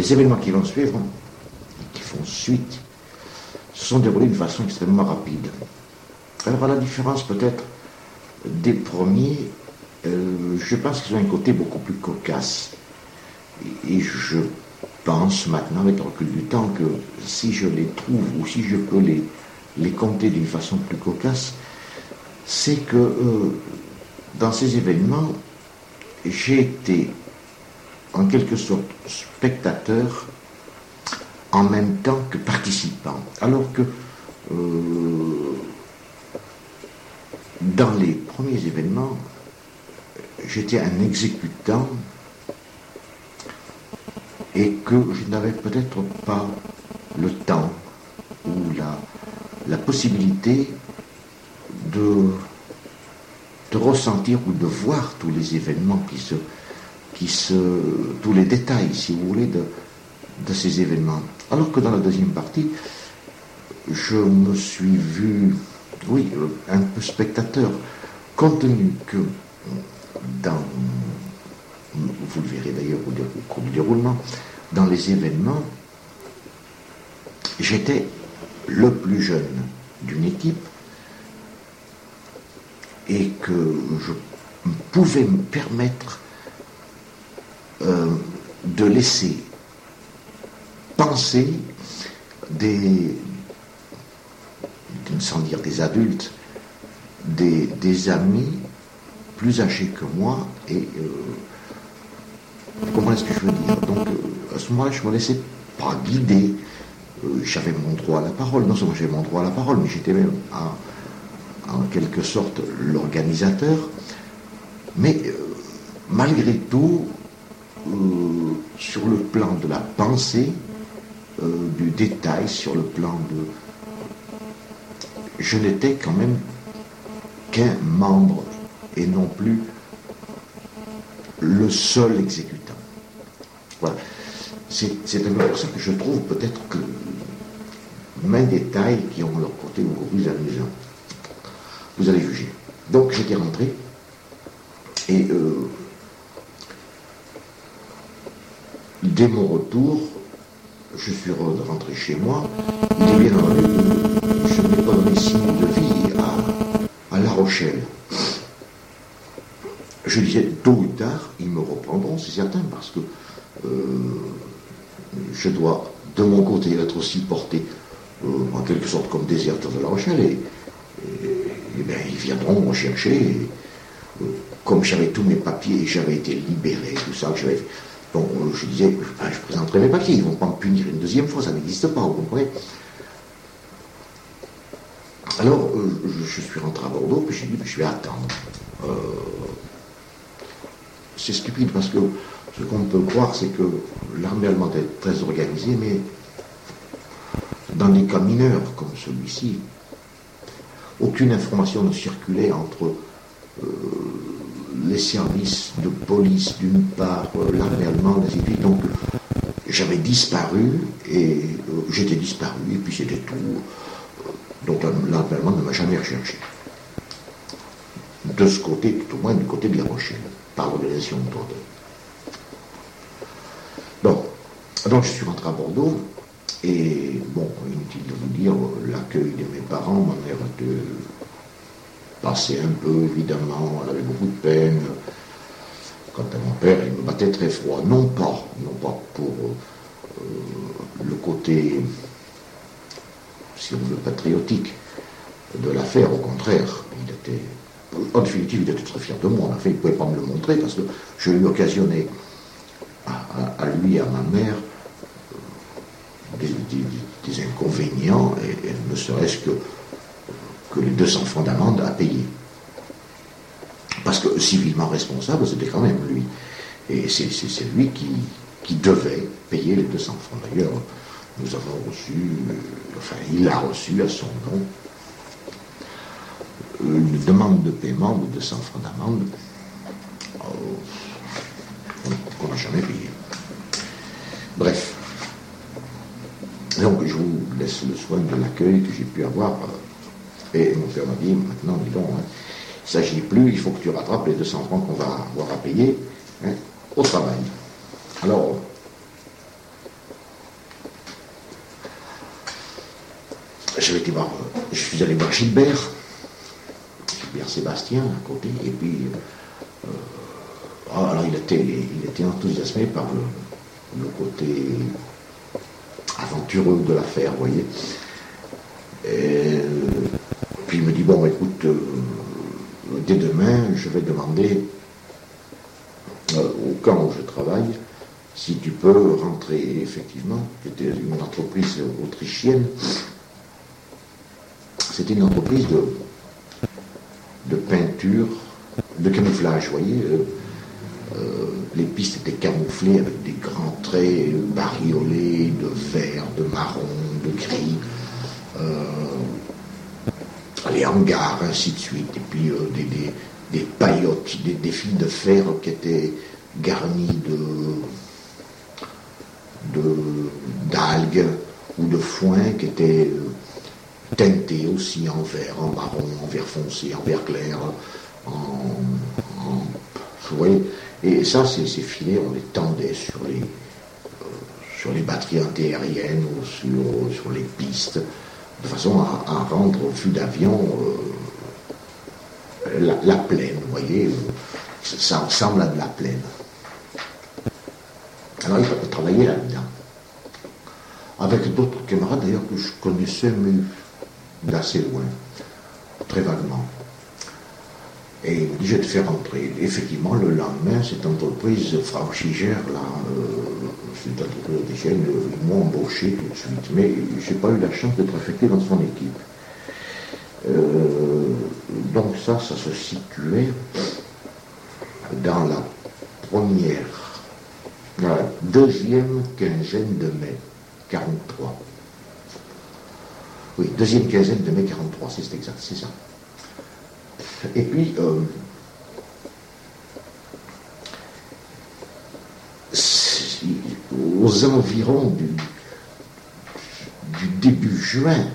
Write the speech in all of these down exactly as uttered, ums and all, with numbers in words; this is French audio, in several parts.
les événements qui vont suivre, qui font suite, se sont déroulés d'une façon extrêmement rapide. Alors à la différence peut-être des premiers, euh, je pense qu'ils ont un côté beaucoup plus cocasse. Et, et je pense maintenant, avec le recul du temps, que si je les trouve ou si je peux les, les compter d'une façon plus cocasse, c'est que euh, dans ces événements, j'ai été en quelque sorte spectateur en même temps que participant. Alors que euh, dans les premiers événements, j'étais un exécutant et que je n'avais peut-être pas le temps ou la, la possibilité de, de ressentir ou de voir tous les événements qui se, qui se, tous les détails, si vous voulez, de, de ces événements. Alors que dans la deuxième partie, je me suis vu, oui, un peu spectateur, compte tenu que dans, vous le verrez d'ailleurs au cours du déroulement, dans les événements, j'étais le plus jeune d'une équipe et que je pouvais me permettre euh, de laisser penser des, sans dire des adultes, des, des amis plus âgés que moi et euh, vous comprenez ce que je veux dire. Donc euh, à ce moment-là, je ne me laissais pas guider. Euh, j'avais mon droit à la parole. Non seulement j'avais mon droit à la parole, mais j'étais même en, en quelque sorte l'organisateur. Mais euh, malgré tout, euh, sur le plan de la pensée, euh, du détail, sur le plan de... Je n'étais quand même qu'un membre et non plus le seul exécutant. Voilà. C'est, c'est un peu pour ça que je trouve peut-être que même détails qui ont leur côté beaucoup plus amusant. Vous allez juger. Donc j'étais rentré et euh, dès mon retour, je suis rentré chez moi. Il est bien entendu que je n'ai pas donné signe de vie à, à La Rochelle. Je disais, tôt ou tard, ils me reprendront, c'est certain, parce que euh, je dois, de mon côté, être aussi porté euh, en quelque sorte comme déserteur de La Rochelle, et, et, et bien, ils viendront me chercher. Et, euh, comme j'avais tous mes papiers et j'avais été libéré, tout ça, que j'avais fait. Donc, euh, je disais, ben, je présenterai mes papiers, ils ne vont pas me punir une deuxième fois, ça n'existe pas, vous comprenez. Alors, euh, je, je suis rentré à Bordeaux, puis j'ai dit, ben, je vais attendre. Euh, C'est stupide parce que ce qu'on peut croire, c'est que l'armée allemande est très organisée, mais dans des cas mineurs comme celui-ci, aucune information ne circulait entre euh, les services de police d'une part, euh, l'armée allemande, ainsi de suite. Donc j'avais disparu et euh, j'étais disparu et puis c'était tout. Donc l'armée allemande ne m'a jamais recherché. De ce côté, tout au moins du côté de La Rochelle, par l'organisation de Bordeaux. Bon, donc je suis rentré à Bordeaux, et bon, inutile de vous dire, l'accueil de mes parents, ma mère était passée un peu, évidemment, elle avait beaucoup de peine. Quant à mon père, il me battait très froid, non pas, non pas pour euh, le côté, si on veut, patriotique de l'affaire, au contraire, il était... En définitive, il était très fier de moi. En fait, il ne pouvait pas me le montrer parce que je lui occasionnais à, à, à lui et à ma mère des, des, des inconvénients, et, et ne serait-ce que, que les deux cents francs d'amende à payer. Parce que civilement responsable, c'était quand même lui. Et c'est, c'est, c'est lui qui, qui devait payer les deux cents francs. D'ailleurs, nous avons reçu, enfin, il a reçu à son nom une demande de paiement de deux cents francs d'amende euh, qu'on n'a jamais payé. Bref. Donc je vous laisse le soin de l'accueil que j'ai pu avoir. Et mon père m'a dit, maintenant, dis donc, hein, il ne s'agit plus, il faut que tu rattrapes les deux cents francs qu'on va avoir à payer, hein, au travail. Alors, j'avais été voir, je suis allé voir Gilbert, Gilbert Sébastien à côté, et puis euh, alors il était, il était enthousiasmé par le, le côté aventureux de l'affaire, vous voyez. Et puis il me dit, bon, écoute, euh, dès demain, je vais demander euh, au camp où je travaille si tu peux rentrer. Et effectivement, c'était une entreprise autrichienne. C'était une entreprise de, de peinture, de camouflage, vous voyez. Euh, euh, les pistes étaient camouflées avec des grands traits bariolés de vert, de marron, de gris. Euh, les hangars, ainsi de suite, et puis euh, des, des, des paillotes, des, des fils de fer qui étaient garnis de, de d'algues ou de foin qui étaient euh, teintés aussi en vert, en marron, en vert foncé, en vert clair, en, en vous voyez, et ça, ces, ces filets, on les tendait sur les euh, sur les batteries antiaériennes ou sur, sur les pistes, de façon à, à rendre au fût d'avion euh, la, la plaine, vous voyez, ça ressemble à de la plaine. Alors il fallait travailler là-dedans, avec d'autres camarades d'ailleurs que je connaissais, mais d'assez loin, très vaguement. Et il me dit, je vais te faire rentrer. Et effectivement, le lendemain, cette entreprise Frauschiger, là, euh, cette entreprise autrichienne, ils m'ont embauché tout de suite. Mais je n'ai pas eu la chance d'être affecté dans son équipe. Euh, donc ça, ça se situait dans la première, dans la deuxième quinzaine de mai quarante-trois. Oui, deuxième quinzaine de mai quarante-trois, c'est exact, c'est ça. Et puis, euh, aux environs du, du début juin,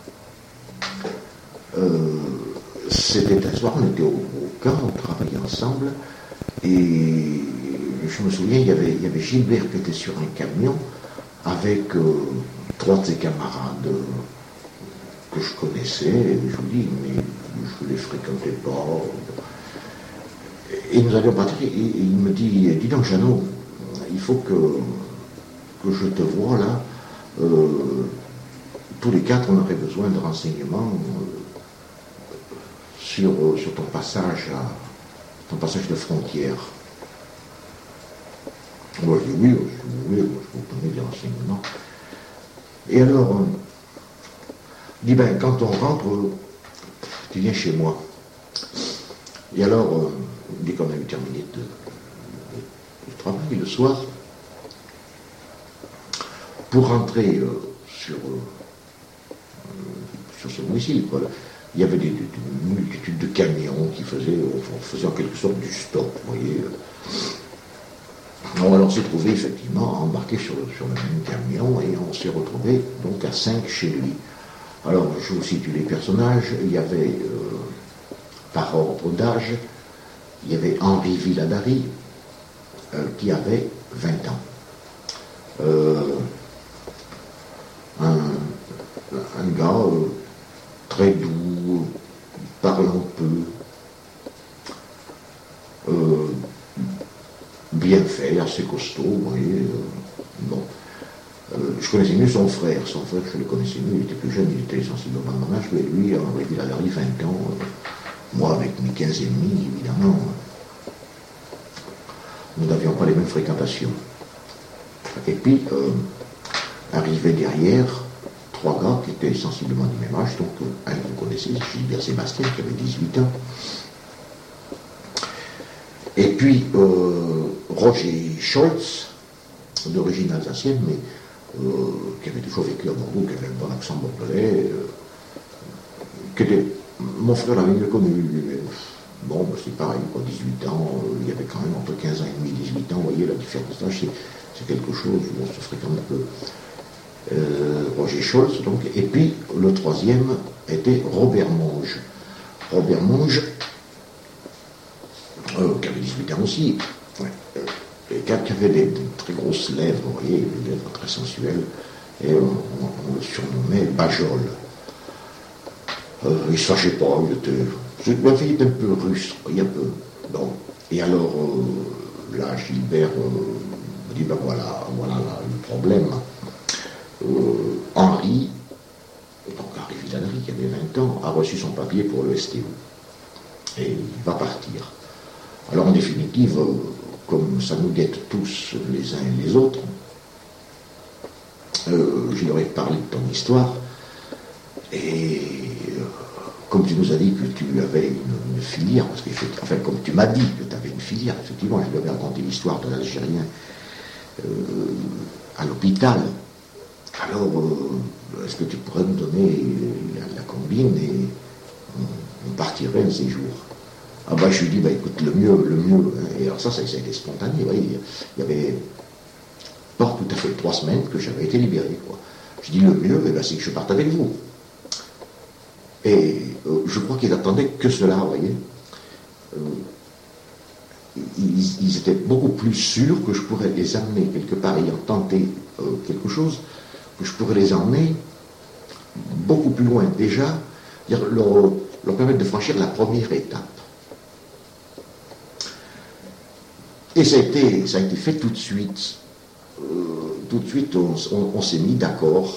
euh, c'était un soir, on était au, au camp, on travaillait ensemble, et je me souviens, il y avait, il y avait Gilbert qui était sur un camion avec euh, trois de ses camarades euh, que je connaissais, et je vous dis, mais je ne les fréquentais pas. Et nous allions partir, et, et il me dit, dis donc Jeannot, il faut que, que je te voie là, euh, tous les quatre on aurait besoin de renseignements euh, sur, euh, sur ton passage à, ton passage de frontière. Moi je dis oui, si vous voulez, moi, je vous donner des renseignements. Et alors, euh, il dit, ben quand on rentre, euh, tu viens chez moi. Et alors, euh, dès qu'on a eu terminé de, de, de travail le soir, pour rentrer euh, sur, euh, sur ce domicile, quoi, il y avait des, des, des multitudes de camions qui faisaient, euh, faisaient en quelque sorte du stop, vous voyez. Alors, on s'est trouvé effectivement embarqué sur le, sur le même camion et on s'est retrouvé donc à cinq chez lui. Alors, je vous situe les personnages. Il y avait, euh, par ordre d'âge, il y avait Henri Villadari, euh, qui avait vingt ans. Euh, un, un gars euh, très doux, parlant peu, euh, bien fait, assez costaud, vous voyez. Euh, bon. Euh, je connaissais mieux son frère. Son frère, je le connaissais mieux, il était plus jeune, il était sensiblement de mon âge, mais lui, Henri Villadari, vingt ans, euh, moi avec mes quinze et demi, évidemment, euh, nous n'avions pas les mêmes fréquentations. Et puis, euh, arrivaient derrière trois gars qui étaient sensiblement du même âge, donc euh, un que vous connaissez, Gilbert Sébastien, qui avait dix-huit ans. Et puis, euh, Roger Scholz, d'origine alsacienne, mais euh, qui avait toujours vécu à Bordeaux, qui avait un bon accent bordelais, euh, qui était, mon frère l'avait mieux connu, mais, bon, ben, c'est pareil, quoi, dix-huit ans, euh, il y avait quand même entre quinze ans et demi et dix-huit ans, vous voyez, la différence d'âge, c'est, c'est quelque chose où on se fréquente un peu. Euh, Roger Scholz, donc, et puis le troisième était Robert Monge. Robert Monge, euh, qui avait dix-huit ans aussi, ouais, euh, et qui avait des, des très grosses lèvres, vous voyez, des lèvres très sensuelles, et on, on, on le surnommait Bajol. Euh, il se fâchait pas, il était, je ma fille était un peu russe, un peu. Bon. Et alors, euh, là, Gilbert euh, me dit, ben voilà, voilà là, le problème. Euh, Henri, donc Henri Villanry, qui avait vingt ans, a reçu son papier pour le S T O. Et il va partir. Alors, en définitive, euh, comme ça nous guette tous les uns et les autres, euh, je leur ai parlé de ton histoire. Et euh, comme tu nous as dit que tu avais une, une filière, parce que, enfin, comme tu m'as dit que tu avais une filière, effectivement, je lui avais raconté l'histoire de l'Algérien euh, à l'hôpital. Alors, euh, est-ce que tu pourrais me donner la, la combine et on, on partirait un de ces jours? Ah bah je lui dis, bah écoute, le mieux, le mieux, hein. Et alors ça, ça, ça a été spontané, ouais, il y avait pas tout à fait trois semaines que j'avais été libéré, quoi. Je dis, le mieux, eh ben, c'est que je parte avec vous. Et euh, je crois qu'ils attendaient que cela, vous voyez. Euh, ils, ils étaient beaucoup plus sûrs que je pourrais les amener quelque part ayant tenté euh, quelque chose, que je pourrais les emmener beaucoup plus loin déjà, leur, leur permettre de franchir la première étape. Et ça a été, ça a été fait tout de suite. Euh, tout de suite, on, on, on s'est mis d'accord.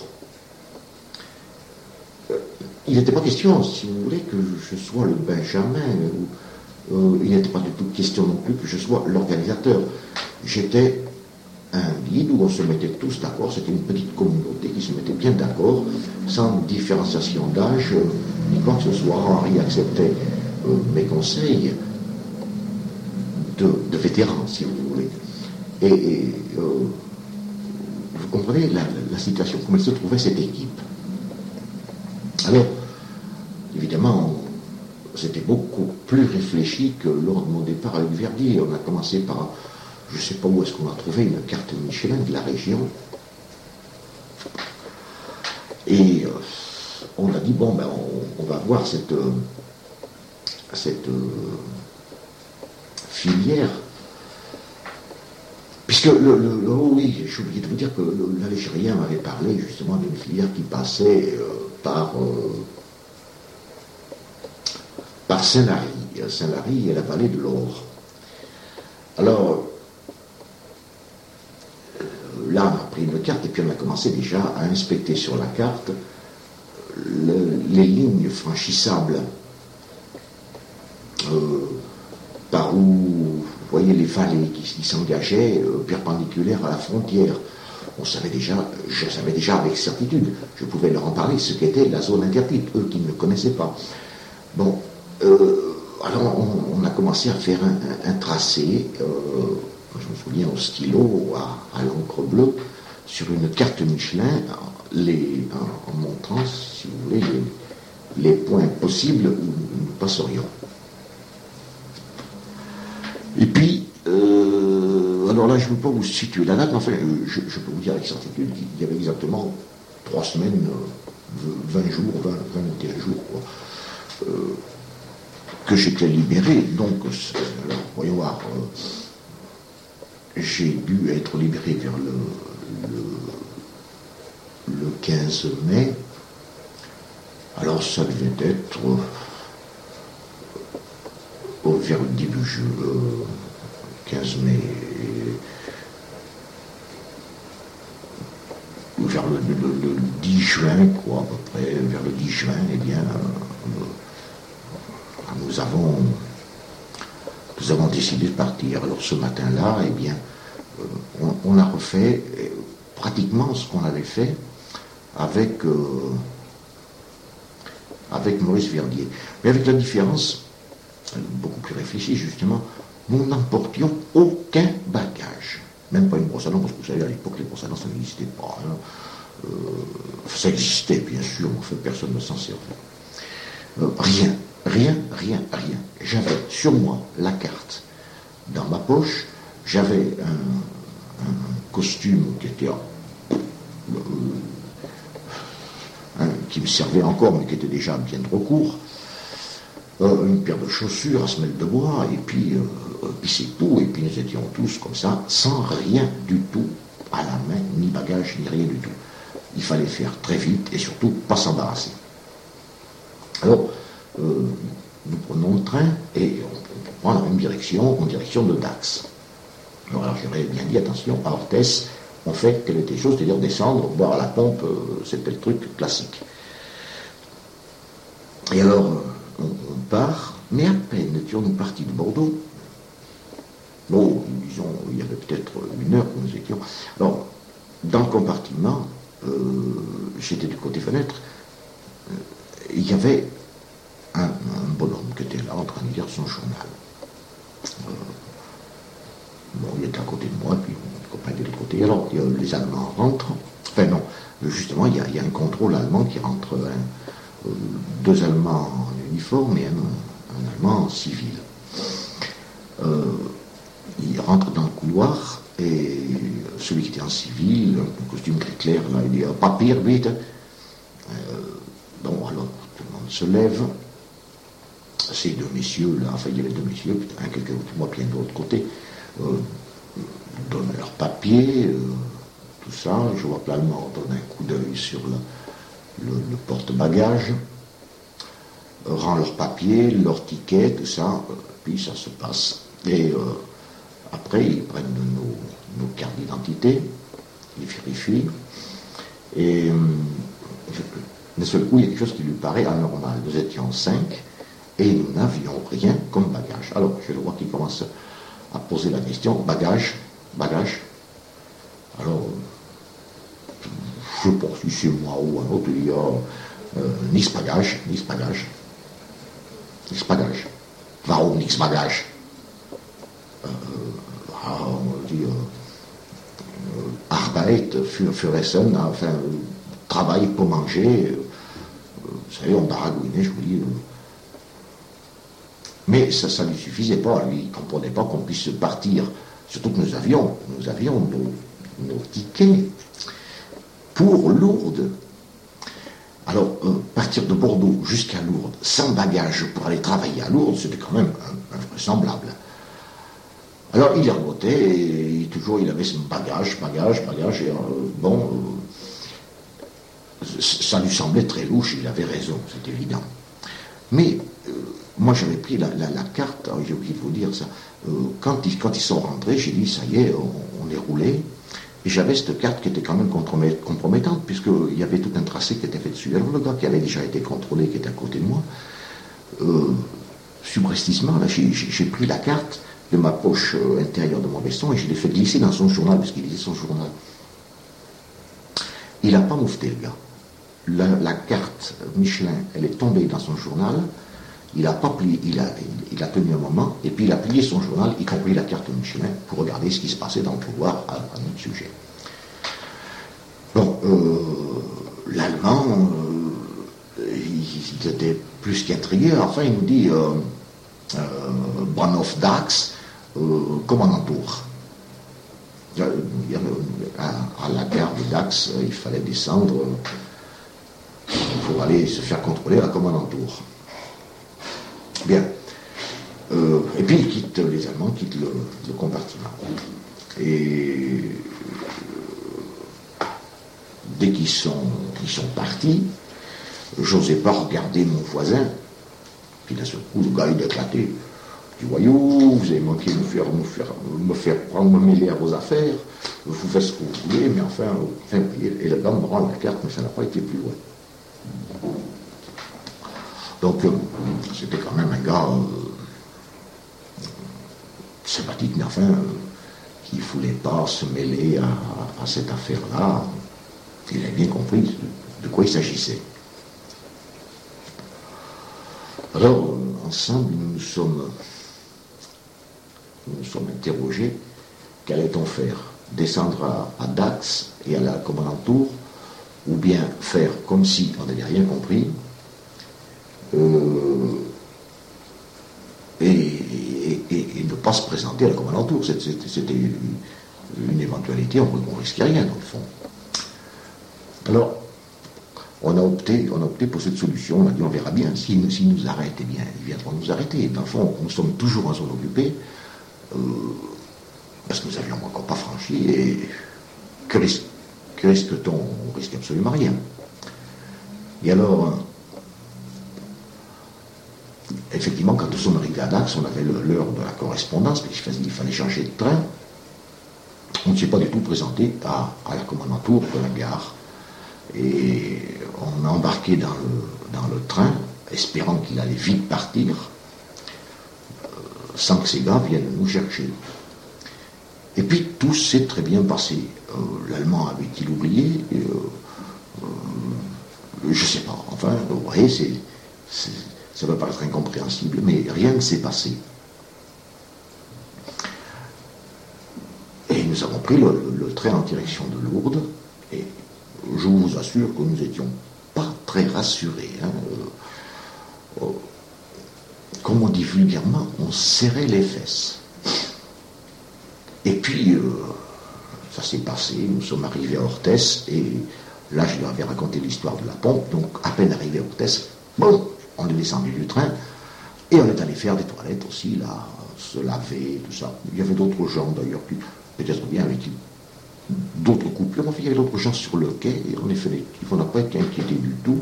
Euh, il n'était pas question, si vous voulez, que je sois le Benjamin. Ou, euh, il n'était pas du tout question non plus que je sois l'organisateur. J'étais un guide où on se mettait tous d'accord. C'était une petite communauté qui se mettait bien d'accord, sans différenciation d'âge, euh, ni quoi que ce soit. Henri acceptait euh, mes conseils. De, de vétérans, si vous voulez. Et, et euh, vous comprenez la, la situation, comment elle se trouvait cette équipe. Alors, évidemment, c'était beaucoup plus réfléchi que lors de mon départ avec Verdier. On a commencé par, je ne sais pas où est-ce qu'on a trouvé une carte Michelin de la région. Et euh, on a dit, bon, ben, on, on va voir cette... Euh, cette euh, filière, puisque le, le, le oh oui, j'ai oublié de vous dire que l'Algérien m'avait parlé justement d'une filière qui passait euh, par euh, par Saint-Lary, Saint-Lary et la vallée de l'Or. Alors euh, là, on a pris une carte et puis on a commencé déjà à inspecter sur la carte le, les lignes franchissables. Euh, par où, vous voyez, les vallées qui, qui s'engageaient euh, perpendiculaires à la frontière. On savait déjà, je savais déjà avec certitude, je pouvais leur en parler, ce qu'était la zone interdite, eux qui ne connaissaient pas. Bon, euh, alors on, on a commencé à faire un, un, un tracé, euh, je me souviens au stylo, à, à l'encre bleue, sur une carte Michelin, les, en, en montrant, si vous voulez, les, les points possibles où nous passerions. Et puis, euh, alors là, je ne peux pas vous situer la date, mais enfin, je, je peux vous dire avec certitude qu'il y avait exactement trois semaines, vingt jours, vingt, vingt et un jours, quoi, euh, que j'étais libéré. Donc, alors, voyons voir, euh, j'ai dû être libéré vers le, le, le quinze mai. Alors, ça devait être... Euh, vers le début juin, euh, quinze mai, et vers le, le, le dix juin, quoi, à peu près, vers le dix juin, eh bien, euh, nous avons, nous avons décidé de partir. Alors ce matin-là, eh bien, euh, on, on a refait euh, pratiquement ce qu'on avait fait avec, euh, avec Maurice Verdier. Mais avec la différence, beaucoup plus réfléchi justement, nous n'emportions aucun bagage, même pas une brosse à dents, parce que vous savez, à l'époque, les brosses à dents, ça n'existait pas. Hein. Euh, ça existait, bien sûr, mais enfin, personne ne s'en servait. Euh, rien, rien, rien, rien. J'avais sur moi la carte dans ma poche, j'avais un, un costume qui était euh, hein, qui me servait encore, mais qui était déjà bien trop court. Euh, une paire de chaussures à semelle de bois, et puis, euh, puis c'est tout, et puis nous étions tous comme ça, sans rien du tout à la main, ni bagage, ni rien du tout. Il fallait faire très vite, et surtout pas s'embarrasser. Alors, euh, nous prenons le train et on, on prend la même direction, en direction de Dax. Alors, alors j'aurais bien dit, attention, à Orthès, on fait telle et telle chose, c'est-à-dire descendre, boire à la pompe, euh, c'était le truc classique. Et alors, euh, on, on part, mais à peine étions-nous partis de Bordeaux. Bon, disons, il y avait peut-être une heure que nous étions. Alors, dans le compartiment, euh, j'étais du côté fenêtre, euh, il y avait un, un bonhomme qui était là en train de lire son journal. Euh, bon, il était à côté de moi, puis mon copain était de l'autre côté. Alors, il y a, les Allemands rentrent. Enfin, non, justement, il y a, il y a un contrôle allemand qui rentre. Hein, euh, deux Allemands en uniforme et un, un Allemand en civil. Euh, il rentre dans le couloir et celui qui était en civil, un costume très clair, là, il dit « papier, vite !» euh, Bon, alors, tout le monde se lève. Ces deux messieurs, là, enfin, il y avait deux messieurs, un quelqu'un de moi, puis un de l'autre côté, euh, donnent leur papier, euh, tout ça. Je vois que l'Allemand donne un coup d'œil sur le, le, le porte-bagages, euh, rend leur papier, leur ticket, tout ça, euh, puis ça se passe. Et euh, après, ils prennent nos, nos cartes d'identité, ils vérifient, et euh, d'un seul coup, il y a quelque chose qui lui paraît anormal. Nous étions cinq, et nous n'avions rien comme bagage. Alors, je le vois qu'il commence à poser la question, bagage, bagage. Alors, je poursuis chez moi ou un autre, il dit, oh, euh, nix bagage, nix bagage, nix bagage. Warum nix bagage? Euh, ah, on dit, euh, Arbeit für, für Essen, enfin, travail pour manger. Euh, vous savez, on baragouinait, je vous dis. Euh, mais ça ne lui suffisait pas, lui, il ne comprenait pas qu'on puisse partir, surtout que nous avions, nous avions nos, nos tickets pour Lourdes. Alors, euh, partir de Bordeaux jusqu'à Lourdes, sans bagage pour aller travailler à Lourdes, c'était quand même invraisemblable. Alors, il ergotait, et toujours, il avait son bagage, bagage, bagage, et euh, bon, euh, ça lui semblait très louche, il avait raison, c'est évident. Mais, euh, moi, j'avais pris la, la, la carte, j'ai oublié de vous dire ça, euh, quand, ils, quand ils sont rentrés, j'ai dit, ça y est, on, on est roulé. Et j'avais cette carte qui était quand même compromettante, puisqu'il y avait tout un tracé qui était fait dessus. Alors le gars qui avait déjà été contrôlé, qui était à côté de moi, euh, subrepticement, là, j'ai, j'ai pris la carte de ma poche euh, intérieure de mon veston et je l'ai fait glisser dans son journal, parce qu'il lisait son journal. Il n'a pas moufté, le gars. La, la carte Michelin, elle est tombée dans son journal. Il a pas plié, il a, il, il a tenu un moment, et puis il a plié son journal, y compris la carte Michelin, pour regarder ce qui se passait dans le couloir à, à notre sujet. Bon, euh, l'Allemand, euh, il, il était plus qu'intrigué. Enfin, il nous dit euh, euh, Bahnhof Dax, euh, Kommandantur. À, à la gare de Dax, il fallait descendre pour aller se faire contrôler à Kommandantur. Bien. Euh, et puis ils quittent, les Allemands quittent le, le compartiment. Et euh, dès qu'ils sont, ils sont partis, j'osais pas regarder mon voisin. Puis d'un seul coup, le gars il a éclaté. Du voyou, vous avez manqué de me faire, me faire, me faire prendre, me mêler à vos affaires. Vous faites ce que vous voulez, mais enfin, enfin et le gars me rend la carte, mais ça n'a pas été plus loin. Donc, euh, c'était quand même un gars euh, sympathique, mais enfin, euh, qui ne voulait pas se mêler à, à, à cette affaire-là. Il avait bien compris de, de quoi il s'agissait. Alors, euh, ensemble, nous nous sommes, nous nous sommes interrogés, qu'allait-on faire? Descendre à, à Dax et aller à Kommandantur, ou bien faire comme si on n'avait rien compris, Euh, et, et, et, et ne pas se présenter à la Kommandantur. C'était, c'était une, une éventualité, on ne risquait rien dans le fond. Alors, on a opté, on a opté pour cette solution, on a dit on verra bien, s'ils nous, s'ils nous arrêtent, eh bien, ils viendront nous arrêter. Dans le fond, nous sommes toujours en zone occupée, euh, parce que nous n'avions encore pas franchi, et que, ris- que risque-t-on? On risque absolument rien. Et alors, effectivement, quand nous sommes arrivés à Dax, on avait l'heure de la correspondance, mais il fallait changer de train. On ne s'est pas du tout présenté à, à la commandanture de la gare. Et on a embarqué dans le, dans le train, espérant qu'il allait vite partir, euh, sans que ces gars viennent nous chercher. Et puis tout s'est très bien passé. Euh, L'Allemand avait-il oublié euh, euh, Je ne sais pas. Enfin, vous voyez, c'est, c'est, ça peut paraître incompréhensible, mais rien ne s'est passé. Et nous avons pris le, le, le train en direction de Lourdes, et je vous assure que nous n'étions pas très rassurés. Hein. Euh, euh, comme on dit vulgairement, on serrait les fesses. Et puis, euh, ça s'est passé, nous sommes arrivés à Orthès, et là, je lui avais raconté l'histoire de la pompe, donc à peine arrivé à Orthès, bon, on est descendu du train, et on est allé faire des toilettes aussi, là, se laver, tout ça. Il y avait d'autres gens, d'ailleurs, qui, peut-être bien avec d'autres couples, enfin, il y avait d'autres gens sur le quai, et en effet, on n'a pas été inquiétés du tout.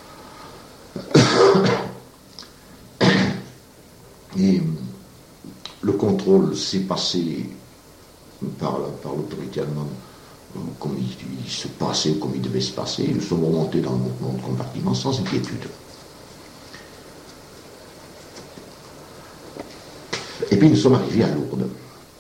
Et le contrôle s'est passé par, par l'autorité allemande comme il, il se passait, comme il devait se passer. Nous sommes remontés dans notre compartiment sans inquiétude. Et puis nous sommes arrivés à Lourdes.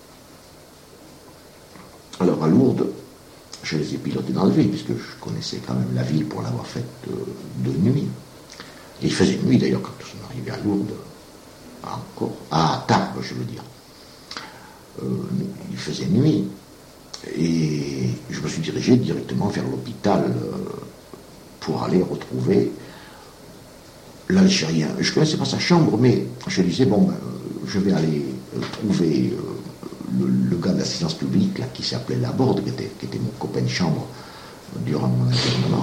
Alors à Lourdes, je les ai pilotés dans le ville, puisque je connaissais quand même la ville pour l'avoir faite de, de nuit. Et il faisait nuit d'ailleurs quand nous sommes arrivés à Lourdes. Encore, à Tarbes, je veux dire. Euh, il faisait nuit. Et je me suis dirigé directement vers l'hôpital euh, pour aller retrouver l'Algérien. Je ne connaissais pas sa chambre, mais je disais, bon, ben, je vais aller euh, trouver euh, le, le gars de l'assistance publique là, qui s'appelait Laborde, qui était, qui était mon copain de chambre euh, durant mon internement.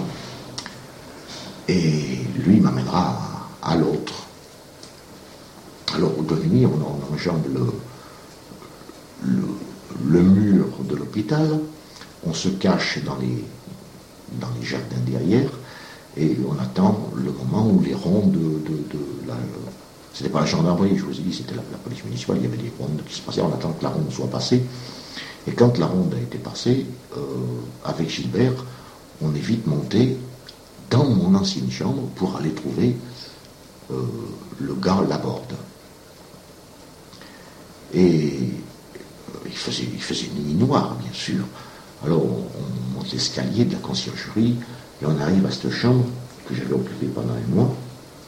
Et lui m'amènera à, à l'autre. Alors, au devenir, on, on enjambe le, le, le mur de l'hôpital, on se cache dans les, dans les jardins derrière, et on attend le moment où les rondes de, de, de la... C'était pas la gendarmerie, je vous ai dit, c'était la, la police municipale, il y avait des rondes qui se passaient, on attend que la ronde soit passée. Et quand la ronde a été passée, euh, avec Gilbert, on est vite monté dans mon ancienne chambre pour aller trouver euh, le gars Laborde. Et euh, il, faisait, il faisait nuit noire, bien sûr. Alors on, on monte l'escalier de la conciergerie et on arrive à cette chambre que j'avais occupée pendant un mois.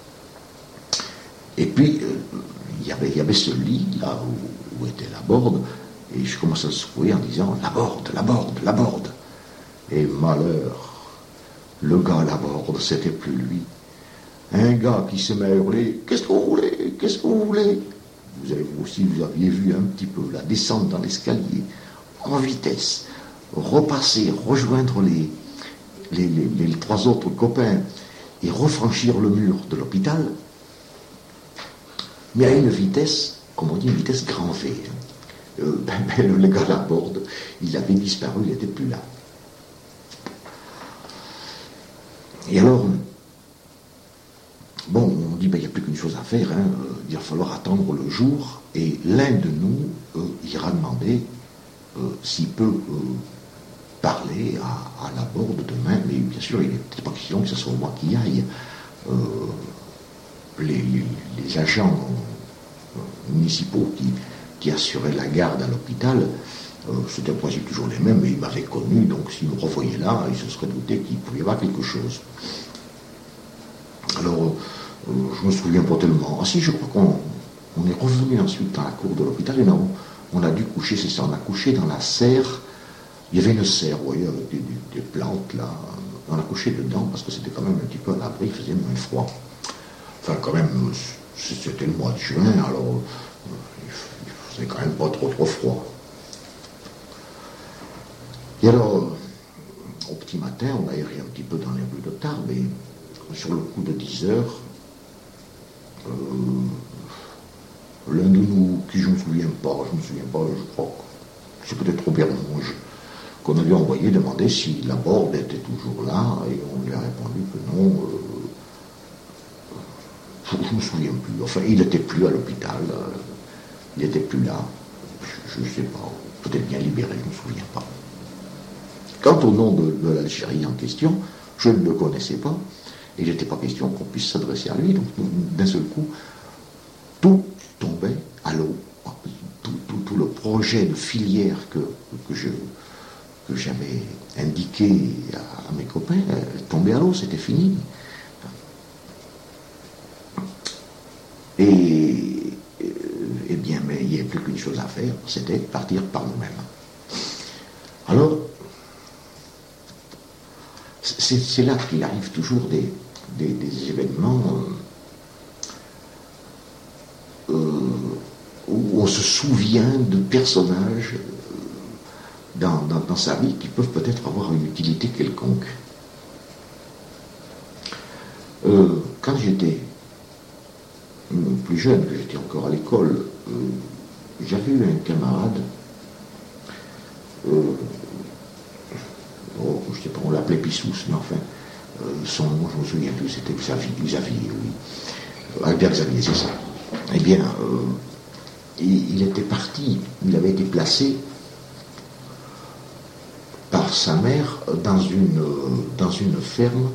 Et puis euh, il, y avait, il y avait ce lit là où, où était Laborde, et je commence à secouer en disant Laborde, Laborde, Laborde. Et malheur, le gars Laborde, c'était plus lui. Un gars qui se met à hurler Qu'est-ce que vous voulez Qu'est-ce que vous voulez Vous avez vous aussi, vous aviez vu un petit peu la descente dans l'escalier, en vitesse, repasser, rejoindre les, les, les, les trois autres copains et refranchir le mur de l'hôpital, mais à une vitesse, comme on dit, une vitesse grand V. Euh, ben, ben, le gars Laborde, il avait disparu, il n'était plus là. Et alors, bon, on dit, ben, il n'y a plus qu'une chose à faire, hein, euh, il va falloir attendre le jour, et l'un de nous euh, ira demander euh, s'il peut euh, parler à, à Laborde demain, mais bien sûr, il n'est pas question que ce soit moi qui aille. Euh, les, les, les agents euh, municipaux qui, qui assuraient la garde à l'hôpital, euh, c'était en principe toujours les mêmes, mais ils m'avaient connu, donc s'ils me revoyaient là, ils se seraient doutés qu'il pouvait y avoir quelque chose. Alors, euh, je me souviens pas tellement. Ah si, je crois qu'on on est revenu ensuite dans la cour de l'hôpital, et non, on a dû coucher, c'est ça, on a couché dans la serre. Il y avait une serre, vous voyez, avec des, des, des plantes là. On a couché dedans parce que c'était quand même un petit peu à l'abri, il faisait moins froid. Enfin, quand même, c'était le mois de juin, alors il faisait quand même pas trop trop froid. Et alors, au petit matin, on a erré un petit peu dans les rues de Tarbes, et sur le coup de dix heures, euh, l'un de nous, qui je ne me souviens pas, je ne me souviens pas, je crois que c'est peut-être Robert Monge, qu'on avait envoyé demander si Laborde était toujours là, et on lui a répondu que non. Euh, je ne me souviens plus. Enfin, il n'était plus à l'hôpital, euh, il n'était plus là. Je ne sais pas, peut-être bien libéré, je ne me souviens pas. Quant au nom de, de l'Algérie en question, je ne le connaissais pas, et il n'était pas question qu'on puisse s'adresser à lui, donc d'un seul coup, tout tombait à l'eau. Tout, tout, tout le projet de filière que, que, je, que j'avais indiqué à, à mes copains tombait à l'eau, c'était fini. Et, eh bien, mais il n'y avait plus qu'une chose à faire, c'était partir par nous-mêmes. Alors, c'est, c'est là qu'il arrive toujours des, des, des événements euh, où on se souvient de personnages dans, dans, dans sa vie qui peuvent peut-être avoir une utilité quelconque. Euh, quand j'étais plus jeune, que j'étais encore à l'école, euh, j'avais eu un camarade, euh, oh, je ne sais pas, on l'appelait Pissous, mais enfin, euh, son nom, je me souviens plus, c'était Xavier, Xavier, oui. Albert Xavier, c'est ça. Eh bien, euh, il, il était parti, il avait été placé par sa mère dans une, dans une ferme,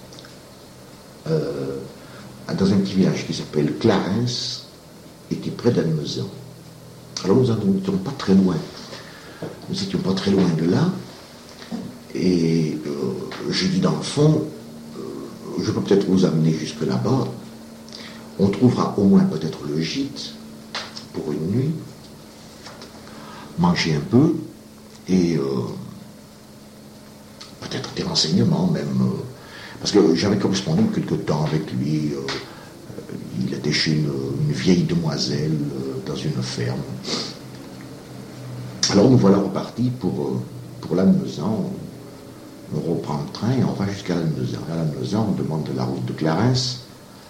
euh, dans un petit village qui s'appelle Clarens et qui est près d'Annemaison. Alors nous n'étions pas très loin. Nous n'étions pas très loin de là. Et euh, j'ai dit dans le fond, euh, je peux peut-être vous amener jusque là-bas. On trouvera au moins peut-être le gîte pour une nuit, manger un peu et euh, peut-être des renseignements même. Euh, parce que j'avais correspondu quelque temps avec lui. Euh, il était chez une, une vieille demoiselle euh, dans une ferme. Alors nous voilà repartis pour, euh, pour Lannemezan. On reprend le train et on va jusqu'à Lannemezan. À Lannemezan, on demande la route de Clarens.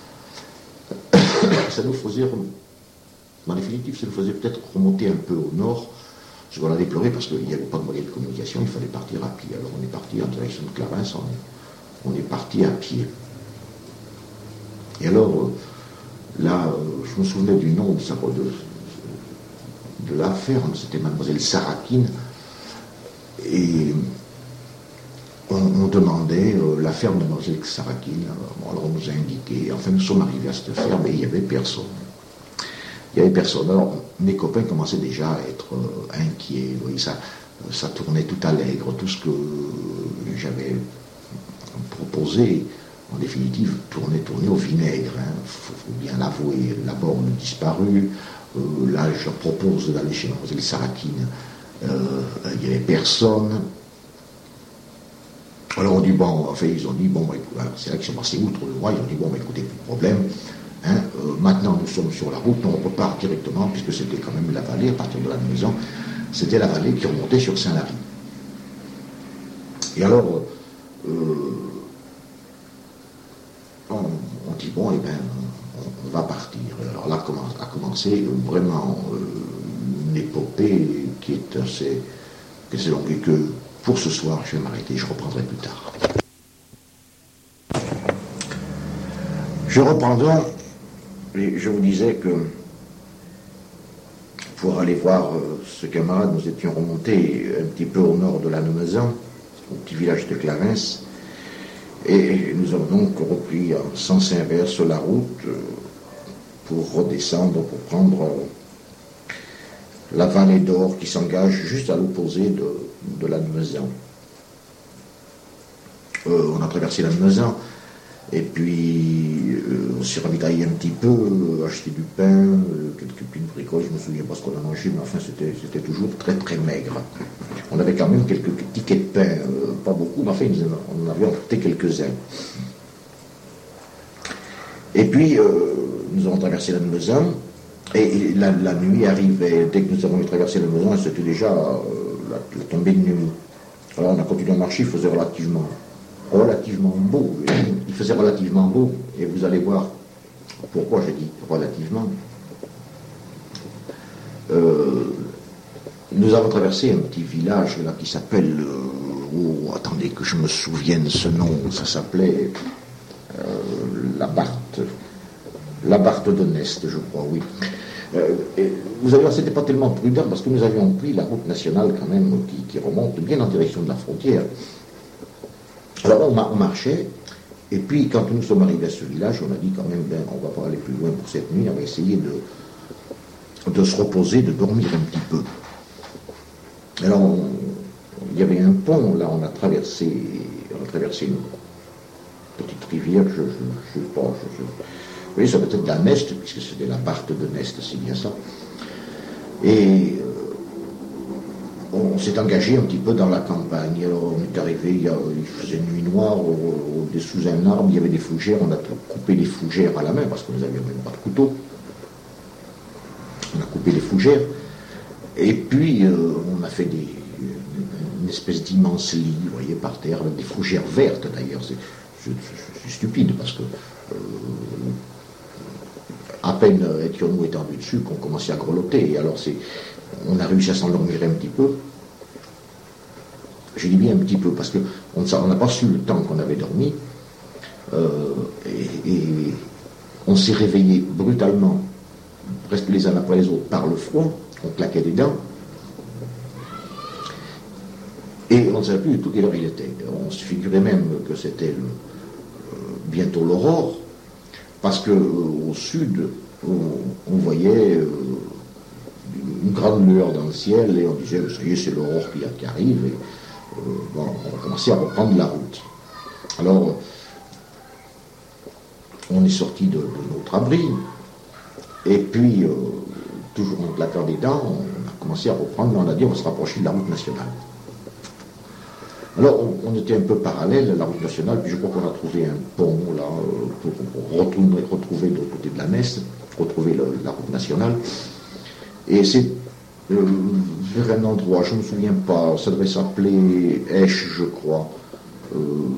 Ça nous faisait, en définitive, ça nous faisait peut-être remonter un peu au nord, ce qu'on a déploré parce qu'il n'y avait pas de moyen de communication, il fallait partir à pied. Alors on est parti en direction de Clarens, on est, on est parti à pied. Et alors, là, je me souvenais du nom de, sa, de, de la ferme, c'était Mademoiselle Sarakine, et on, on demandait euh, la ferme de Mademoiselle Sarakine. Bon, alors on nous a indiqué, enfin nous sommes arrivés à cette ferme et il n'y avait personne. Il n'y avait personne. Alors mes copains commençaient déjà à être euh, inquiets. Vous voyez, ça, ça tournait tout à l'aigre, tout ce que j'avais proposé. En définitive, tourner, tourner au vinaigre. Il hein. faut, faut bien l'avouer. La borne disparue. Euh, là, je propose d'aller chez Mademoiselle Sarakine. Euh, il n'y avait personne. Alors on dit, bon, enfin, ils ont dit, bon, bah, écoute, c'est là qu'ils sont passés outre le roi. Ils ont dit, bon, bah, écoutez, plus de problème. Hein, euh, maintenant, nous sommes sur la route. On repart directement, puisque c'était quand même la vallée, à partir de la maison. C'était la vallée qui remontait sur Saint-Lary. Et alors, euh, On, on dit, bon, eh bien, on, on va partir. Alors là commence, a commencé vraiment euh, une épopée qui est assez, qui est assez longue et que pour ce soir, je vais m'arrêter, je reprendrai plus tard. Je reprends donc, et je vous disais que pour aller voir euh, ce camarade, nous étions remontés un petit peu au nord de Lannemezan, au petit village de Clarens. Et nous avons donc repris en sens inverse la route pour redescendre, pour prendre la vallée d'Or qui s'engage juste à l'opposé de, de Lannemezan. Euh, on a traversé Lannemezan et puis euh, on s'est ravitaillé un petit peu, euh, acheté du pain, euh, quelques petites bricoles, je ne me souviens pas ce qu'on a mangé, mais enfin c'était, c'était toujours très très maigre. On avait quand même quelques tickets de pain, euh, pas beaucoup, mais enfin on en avait emporté quelques-uns. Et puis euh, nous avons traversé Lannemezan, et la, la nuit arrivait, dès que nous avons traversé Lannemezan, c'était déjà euh, la, la tombée de nuit. Alors on a continué à marcher, il faisait relativement, relativement beau, il faisait relativement beau, et vous allez voir pourquoi j'ai dit relativement. Euh, Nous avons traversé un petit village là qui s'appelle, euh, oh, attendez que je me souvienne ce nom, ça s'appelait euh, la Barthe. la Barthe de Nest, je crois, oui. Euh, et vous allez voir, c'était pas tellement prudent parce que nous avions pris la route nationale quand même qui, qui remonte bien en direction de la frontière. Alors on, on marchait, et puis quand nous sommes arrivés à ce village, on a dit quand même, ben, on va pas aller plus loin pour cette nuit, on va essayer de, de se reposer, de dormir un petit peu. Alors on, il y avait un pont, là on a traversé, on a traversé une petite rivière, je ne sais pas, je, je, vous voyez, ça peut être de la Neste, puisque c'était la Barthe de Nest, c'est bien ça. Et euh, on s'est engagé un petit peu dans la campagne. Alors on est arrivé, il, y a, il faisait nuit noire, au, au, sous un arbre, il y avait des fougères, on a coupé les fougères à la main, parce que nous n'avions même pas de couteau. On a coupé les fougères, et puis euh, on a fait des, une espèce d'immense lit, vous voyez, par terre, avec des fougères vertes d'ailleurs. C'est, c'est, c'est stupide, parce que euh, à peine étions-nous étendus dessus qu'on commençait à grelotter. Et alors c'est, on a réussi à s'endormir un petit peu. Je dis bien un petit peu parce qu'on n'a pas su le temps qu'on avait dormi. Euh, et, et on s'est réveillé brutalement, presque les uns après les autres, par le froid. On claquait des dents. Et on ne savait plus du tout quelle heure il était. On se figurait même que c'était le, euh, bientôt l'aurore. Parce qu'au euh, sud, on, on voyait euh, une grande lueur dans le ciel et on disait, ça y est, c'est l'aurore qui, qui arrive. Et euh, bon, on a commencé à reprendre la route. Alors, on est sorti de, de notre abri et puis, euh, toujours en claquant des dents, on a commencé à reprendre, on a dit, on va se rapprocher de la route nationale. Alors, on, on était un peu parallèle à la route nationale, puis je crois qu'on a trouvé un pont, là, pour, pour retrouver, retrouver de l'autre côté de la Neste, retrouver le, la route nationale. Et c'est euh, vers un endroit, je ne me souviens pas, ça devait s'appeler Esch, je crois. Euh,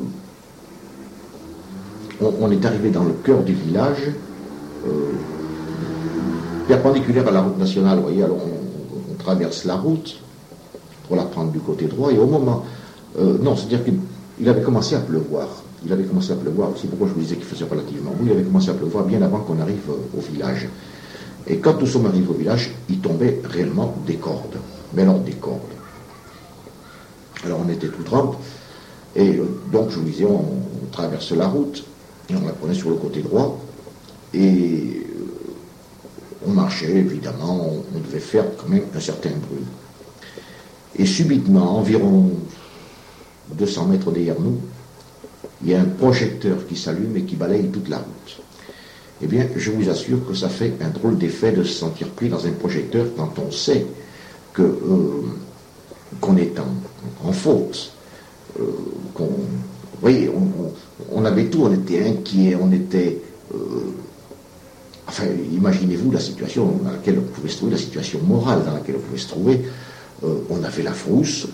on, on est arrivé dans le cœur du village, euh, perpendiculaire à la route nationale, vous voyez, alors on, on traverse la route pour la prendre du côté droit, et au moment... Euh, non, c'est-à-dire qu'il avait commencé à pleuvoir. Il avait commencé à pleuvoir, c'est pourquoi je vous disais qu'il faisait relativement beau. Il avait commencé à pleuvoir bien avant qu'on arrive au village. Et quand nous sommes arrivés au village, il tombait réellement des cordes. Mais non, des cordes. Alors on était tout trempe, et euh, donc je vous disais, on, on traverse la route, et on la prenait sur le côté droit, et euh, on marchait, évidemment, on, on devait faire quand même un certain bruit. Et subitement, environ deux cents mètres derrière nous, il y a un projecteur qui s'allume et qui balaye toute la route. Eh bien, je vous assure que ça fait un drôle d'effet de se sentir pris dans un projecteur quand on sait que, euh, qu'on est en, en faute. Euh, qu'on, vous voyez, on, on, on avait tout, on était inquiet, on était... Euh, enfin, imaginez-vous la situation dans laquelle on pouvait se trouver, la situation morale dans laquelle on pouvait se trouver. Euh, on avait la frousse.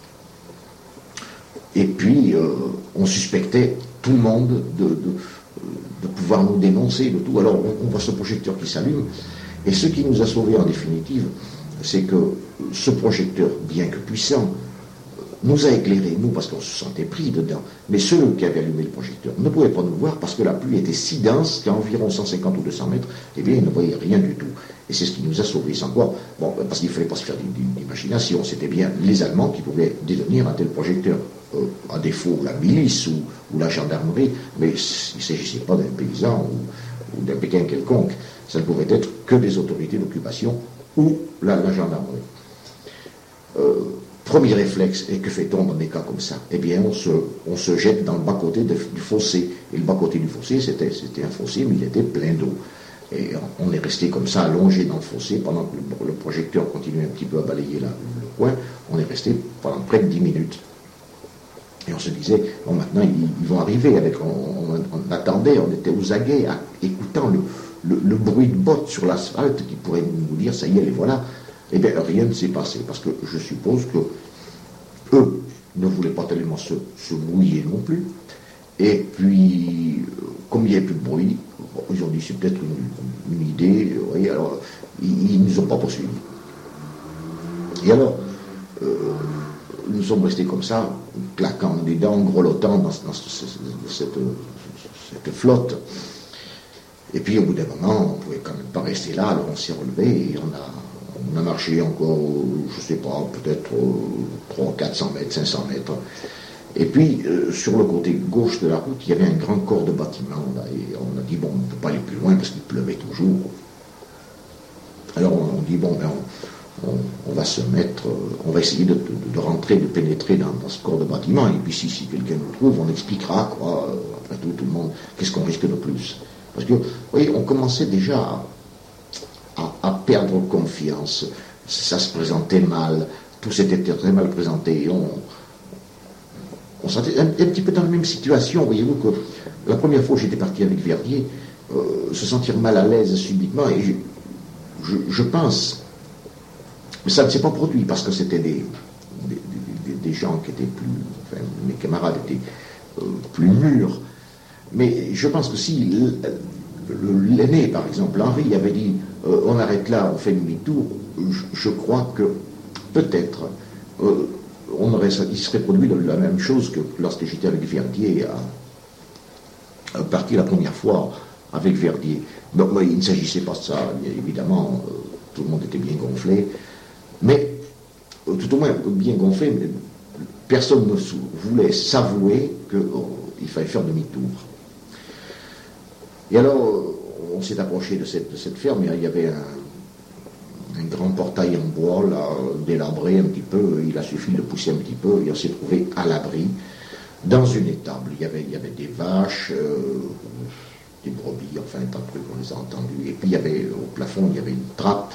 Et puis, euh, on suspectait tout le monde de, de, de pouvoir nous dénoncer, de tout. Alors, on, on voit ce projecteur qui s'allume. Et ce qui nous a sauvés en définitive, c'est que ce projecteur, bien que puissant, nous a éclairés, nous, parce qu'on se sentait pris dedans. Mais ceux qui avaient allumé le projecteur ne pouvaient pas nous voir parce que la pluie était si dense qu'à environ cent cinquante ou deux cents mètres, eh bien, ils ne voyaient rien du tout. Et c'est ce qui nous a sauvés, sans quoi, bon, parce qu'il ne fallait pas se faire d'imagination, c'était bien les Allemands qui pouvaient détenir un tel projecteur. Euh, à défaut la milice ou, ou la gendarmerie, mais il ne s'agissait pas d'un paysan ou, ou d'un Pékin quelconque. Ça ne pouvait être que des autorités d'occupation ou la, la gendarmerie. Euh, premier réflexe, et que fait-on dans des cas comme ça? Eh bien, on se, on se jette dans le bas-côté de, du fossé. Et le bas-côté du fossé, c'était, c'était un fossé, mais il était plein d'eau. Et on, on est resté comme ça, allongé dans le fossé, pendant que le, le projecteur continuait un petit peu à balayer la, le coin. On est resté pendant près de dix minutes. Et on se disait, bon, maintenant, ils, ils vont arriver. Avec, on, on, on attendait, on était aux aguets, à, écoutant le, le, le bruit de bottes sur l'asphalte qui pourrait nous dire, ça y est, les voilà. Eh bien, rien ne s'est passé, parce que je suppose que eux ne voulaient pas tellement se, se mouiller non plus. Et puis, comme il n'y avait plus de bruit, ils ont dit, c'est peut-être une, une idée, vous voyez, alors, ils ne nous ont pas poursuivis. Et alors, euh, nous sommes restés comme ça, claquant des dents, grelottant dans, dans cette, cette, cette flotte. Et puis au bout d'un moment, on ne pouvait quand même pas rester là, alors on s'est relevé et on a, on a marché encore, je ne sais pas, peut-être trois, quatre cents mètres, cinq cents mètres. Et puis, euh, sur le côté gauche de la route, il y avait un grand corps de bâtiment, là, et on a dit, bon, on ne peut pas aller plus loin parce qu'il pleuvait toujours. Alors on, on dit, bon, ben, on, on, on va se mettre, on va essayer de, de, de rentrer, de pénétrer dans, dans ce corps de bâtiment, et puis si, si quelqu'un nous trouve, on expliquera, quoi, après tout, tout le monde, qu'est-ce qu'on risque de plus. Parce que, vous voyez, on commençait déjà à, à, à perdre confiance, ça se présentait mal, tout s'était très mal présenté, on, on sentait un, un petit peu dans la même situation, voyez-vous, que la première fois que j'étais parti avec Verdier, euh, se sentir mal à l'aise subitement, et je, je, je pense, mais ça ne s'est pas produit, parce que c'était des, des, des, des gens qui étaient plus, enfin, mes camarades étaient euh, plus mûrs, mais je pense que si l'aîné, par exemple, Henri avait dit euh, on arrête là, on fait demi-tour, je, je crois que peut-être euh, on aurait, il serait produit la même chose que lorsque j'étais avec Verdier à, à partir la première fois avec Verdier. Donc il ne s'agissait pas de ça, évidemment, euh, tout le monde était bien gonflé, mais euh, tout au moins bien gonflé, mais personne ne voulait s'avouer qu'il oh, fallait faire demi-tour. Et alors, on s'est approché de cette, de cette ferme, il y avait un, un grand portail en bois, là, délabré un petit peu, il a suffi de pousser un petit peu, et on s'est trouvé à l'abri, dans une étable. Il y avait, il y avait des vaches, euh, des brebis, enfin, un tas de trucs, on les a entendus. Et puis, il y avait, au plafond, il y avait une trappe.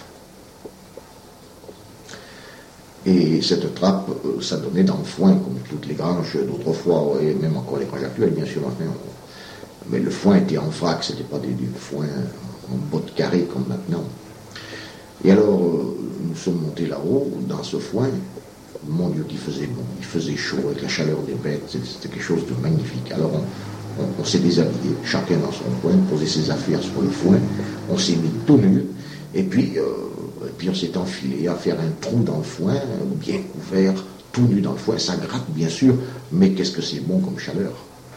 Et cette trappe, euh, ça donnait dans le foin, comme toutes les granges d'autrefois, et même encore les granges actuelles, bien sûr, enfin, on, mais le foin était en vrac, c'était pas du foin en botte carrée comme maintenant. Et alors, euh, nous sommes montés là-haut, dans ce foin. Mon Dieu, qu'il faisait bon, il faisait chaud avec la chaleur des bêtes, c'était quelque chose de magnifique. Alors, on, on, on s'est déshabillé, chacun dans son coin, posé ses affaires sur le foin, on s'est mis tout nu, et puis, euh, et puis on s'est enfilé à faire un trou dans le foin, bien couvert, tout nu dans le foin. Ça gratte, bien sûr, mais qu'est-ce que c'est bon comme chaleur.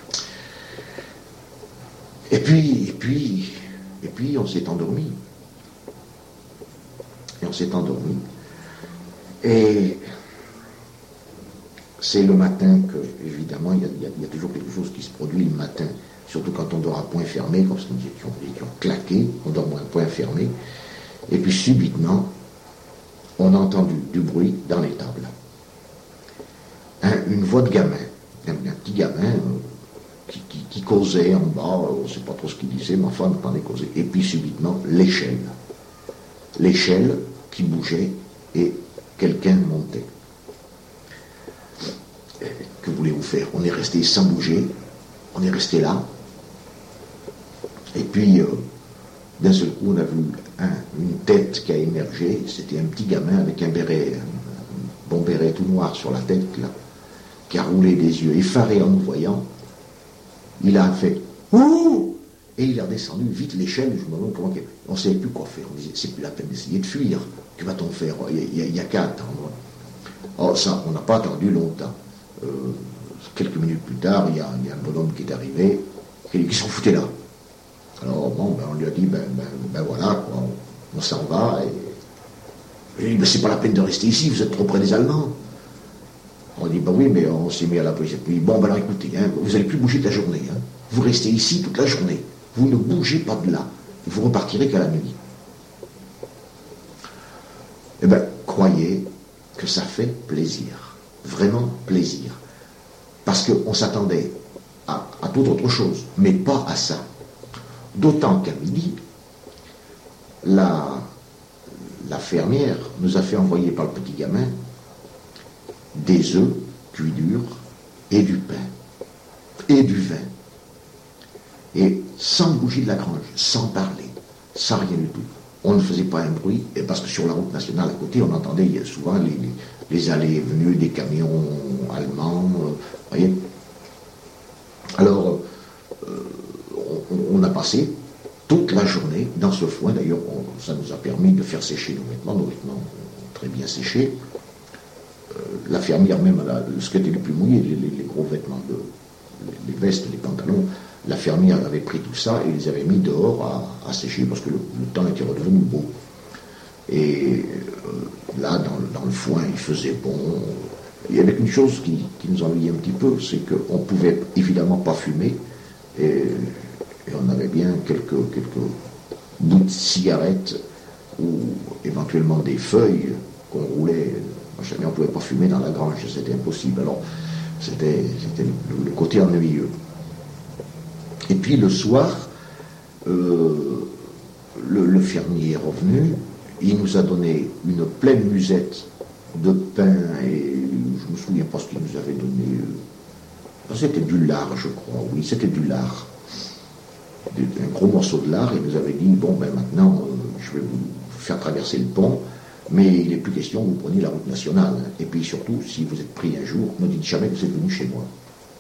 Et puis, et puis, et puis, on s'est endormi. Et on s'est endormi. Et c'est le matin que, évidemment, il y, a, il, y a, il y a toujours quelque chose qui se produit le matin, surtout quand on dort à point fermé, comme nous étions, nous étions claqués, on dort à point fermé. Et puis, subitement, on a entendu du bruit dans l'étable. Un, une voix de gamin, un, un petit gamin, Qui, qui, qui causait en bas, on ne sait pas trop ce qu'il disait, mais enfin, on entendait causer. Et puis subitement, l'échelle. L'échelle qui bougeait et quelqu'un montait. Que voulez-vous faire? On est resté sans bouger, on est resté là. Et puis, euh, d'un seul coup, on a vu un, une tête qui a émergé. C'était un petit gamin avec un béret, un bon béret tout noir sur la tête, là, qui a roulé des yeux effarés en nous voyant. Il a fait « Ouh !» et il est redescendu vite l'échelle. Je me demande comment... On ne savait plus quoi faire. On disait « C'est plus la peine d'essayer de fuir. Que va-t-on faire? Il n'y a, a, a qu'à attendre. » Oh, ça, on n'a pas attendu longtemps. Euh, quelques minutes plus tard, il y, y a un bonhomme qui est arrivé. Qui, qui s'en foutait là. Alors, bon, ben, on lui a dit « Ben, ben, ben voilà, quoi, on, on s'en va. » Et il dit « Ben, c'est pas la peine de rester ici, vous êtes trop près des Allemands. » On dit, ben oui, mais on s'est mis à la police. Puis, bon, ben alors écoutez, hein, vous n'allez plus bouger de la journée. Hein. Vous restez ici toute la journée. Vous ne bougez pas de là. Vous repartirez qu'à la nuit. Eh bien, croyez que ça fait plaisir. Vraiment plaisir. Parce qu'on s'attendait à, à toute autre chose, mais pas à ça. D'autant qu'à midi, la, la fermière nous a fait envoyer par le petit gamin des œufs cuits durs et du pain et du vin, et sans bouger de la grange, sans parler, sans rien du tout. On ne faisait pas un bruit, et parce que sur la route nationale à côté, on entendait souvent les, les, les allées et venues des camions allemands, euh, voyez. Alors, euh, on, on a passé toute la journée dans ce foin. D'ailleurs, on, ça nous a permis de faire sécher nos vêtements, nos vêtements ont très bien séché. La fermière même, là, ce qui était le plus mouillé, les, les gros vêtements de, les vestes, les pantalons, la fermière avait pris tout ça et les avait mis dehors à, à sécher parce que le, le temps était redevenu beau. Et euh, là, dans, dans le foin, il faisait bon. Il y avait une chose qui, qui nous ennuyait un petit peu, c'est qu'on ne pouvait évidemment pas fumer. Et, et on avait bien quelques, quelques bouts de cigarettes ou éventuellement des feuilles qu'on roulait. On ne pouvait pas fumer dans la grange, c'était impossible. Alors, c'était, c'était le, le côté ennuyeux. Et puis le soir, euh, le, le fermier est revenu, il nous a donné une pleine musette de pain et je ne me souviens pas ce qu'il nous avait donné. C'était du lard, je crois, oui, c'était du lard. Un gros morceau de lard, il nous avait dit, bon, ben maintenant, euh, je vais vous faire traverser le pont, mais il n'est plus question que vous preniez la route nationale. Et puis surtout, si vous êtes pris un jour, ne dites jamais que vous êtes venu chez moi.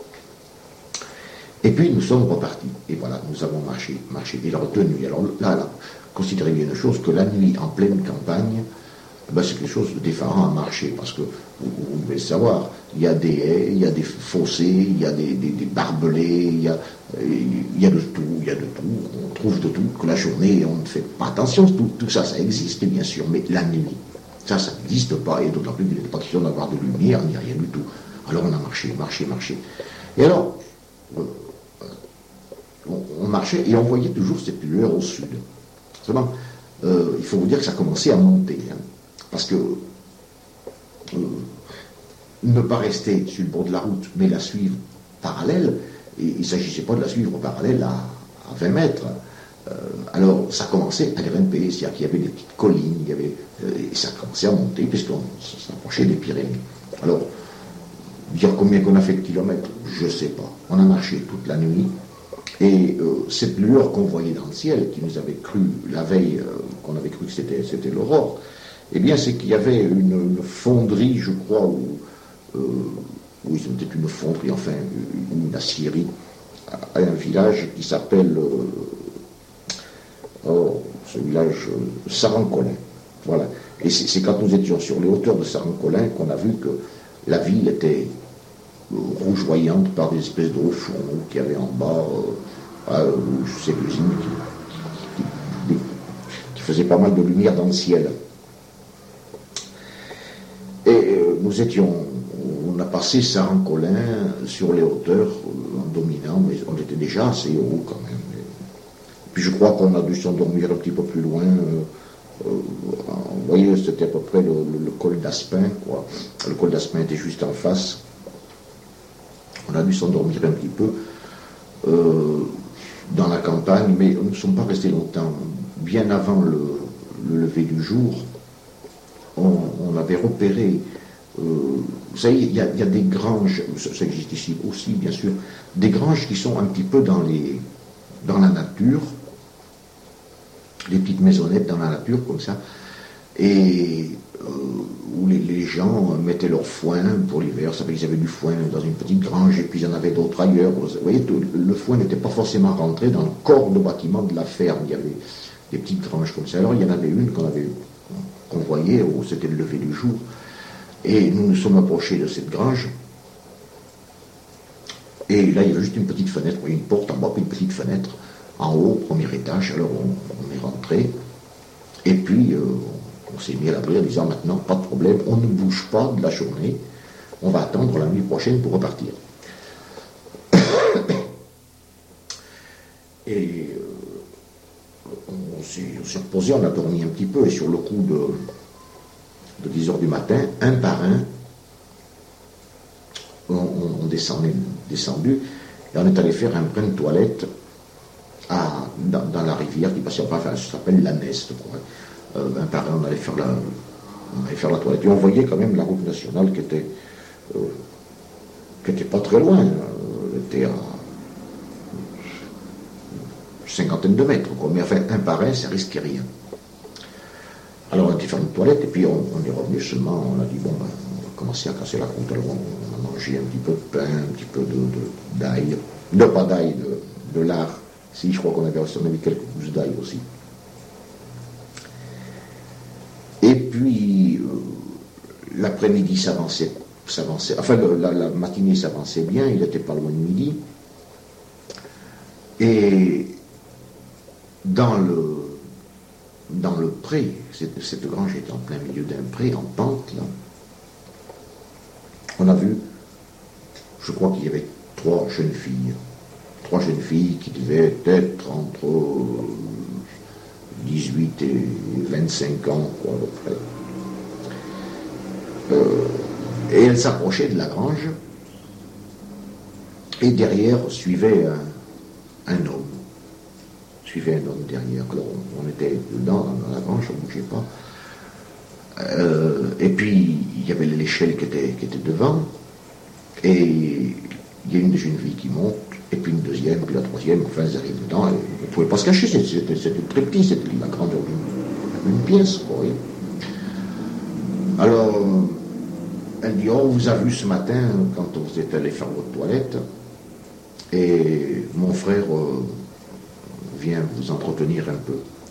Et puis nous sommes repartis. Et voilà, nous avons marché, marché. Et la retenue, alors là, là, considérez bien une chose, que la nuit en pleine campagne, ben, c'est quelque chose de déférent à marcher, parce que, vous, vous devez le savoir, il y a des haies, il y a des fossés, il y a des, des, des barbelés, il y a, il y a de tout, il y a de tout, on trouve de tout, que la journée, on ne fait pas attention, tout, tout ça, ça existe bien sûr, mais la nuit, ça, ça n'existe pas, et d'autant plus qu'il n'était pas question d'avoir de lumière, ni rien du tout. Alors on a marché, marché, marché. Et alors, euh, on, on marchait, et on voyait toujours cette lueur au sud. Seulement, euh, il faut vous dire que ça commençait à monter, hein. Parce que euh, ne pas rester sur le bord de la route, mais la suivre parallèle, et il ne s'agissait pas de la suivre parallèle à, à vingt mètres. Euh, alors ça commençait à grimper, c'est-à-dire qu'il y avait des petites collines, il y avait, euh, et ça commençait à monter, puisqu'on s'approchait des Pyrénées. Alors, dire combien qu'on a fait de kilomètres, je ne sais pas. On a marché toute la nuit, et euh, cette lueur qu'on voyait dans le ciel, qui nous avait cru la veille, euh, qu'on avait cru que c'était, c'était l'aurore, eh bien, c'est qu'il y avait une, une fonderie, je crois, où, euh, oui, c'était une fonderie, enfin, une, une aciérie, à, à un village qui s'appelle, euh, oh, ce village, euh, Sarancolin. Voilà. Et c'est, c'est quand nous étions sur les hauteurs de Sarancolin qu'on a vu que la ville était euh, rougeoyante par des espèces de hauts fourneaux qu'il y avait en bas, euh, à, euh, ces usines qui, qui, qui, qui faisaient pas mal de lumière dans le ciel. Et euh, nous étions, on a passé Sarancolin sur les hauteurs euh, en dominant, mais on était déjà assez haut quand même. Et puis je crois qu'on a dû s'endormir un petit peu plus loin. Euh, euh, vous voyez, c'était à peu près le, le, le col d'Aspin, quoi. Le col d'Aspin était juste en face. On a dû s'endormir un petit peu euh, dans la campagne, mais nous ne sommes pas restés longtemps. Bien avant le, le lever du jour, On, on avait repéré, euh, vous savez, il y, y a des granges, ça, ça existe ici aussi bien sûr, des granges qui sont un petit peu dans, les, dans la nature, des petites maisonnettes dans la nature comme ça, et euh, où les, les gens mettaient leur foin pour l'hiver, ça fait qu'ils avaient du foin dans une petite grange, et puis il y en avait d'autres ailleurs. Vous voyez, tout, le foin n'était pas forcément rentré dans le corps de bâtiment de la ferme, il y avait des petites granges comme ça. Alors il y en avait une qu'on avait... qu'on voyait, où c'était le lever du jour. Et nous nous sommes approchés de cette grange. Et là, il y avait juste une petite fenêtre, une porte en bas, puis une petite fenêtre en haut, premier étage. Alors on, on est rentré. Et puis, euh, on s'est mis à l'abri en disant maintenant, pas de problème, on ne bouge pas de la journée. On va attendre la nuit prochaine pour repartir. Et... Euh, on s'est, on s'est reposé, on a dormi un petit peu, et sur le coup de, de dix heures du matin, un par un, on, on, on descendait, descendu, et on est allé faire un brin de toilette à, dans, dans la rivière qui passait, enfin, ça s'appelle la Neste, quoi. Euh, un par un, on allait faire la, on allait faire la toilette, et on voyait quand même la route nationale qui était, euh, qui était pas très loin, elle était à cinquantaine de mètres, quoi. Mais enfin, un par un, ça risquait rien. Alors on a été faire une toilette, et puis on, on est revenu seulement, on a dit, bon, ben, on va commencer à casser la croûte. Alors on, on a mangé un petit peu de pain, un petit peu de, de, d'ail, de pas d'ail, de, de lard. Si, je crois qu'on avait, on avait quelques gousses d'ail aussi. Et puis, euh, l'après-midi s'avançait s'avançait, enfin le, la, la matinée s'avançait bien, il n'était pas loin de midi. Et dans le, dans le pré, cette, cette grange est en plein milieu d'un pré, en pente, là, on a vu, je crois qu'il y avait trois jeunes filles. Trois jeunes filles qui devaient être entre dix-huit et vingt-cinq ans, quoi, à peu près. Euh, et elles s'approchaient de la grange, et derrière suivait un, un homme. Suivait un homme derrière. Alors on, on était dedans, dans la grange, on ne bougeait pas. Euh, et puis il y avait l'échelle qui était, qui était devant, et il y a une des jeunes filles qui monte, et puis une deuxième, puis la troisième, enfin elles arrivent dedans, et on ne pouvait pas se cacher, c'était, c'était très petit, c'était la grandeur d'une, d'une pièce, quoi. Oui. Alors, elle dit, oh, on vous a vu ce matin, quand vous êtes allé faire votre toilette, et mon frère euh, vient vous entretenir un peu.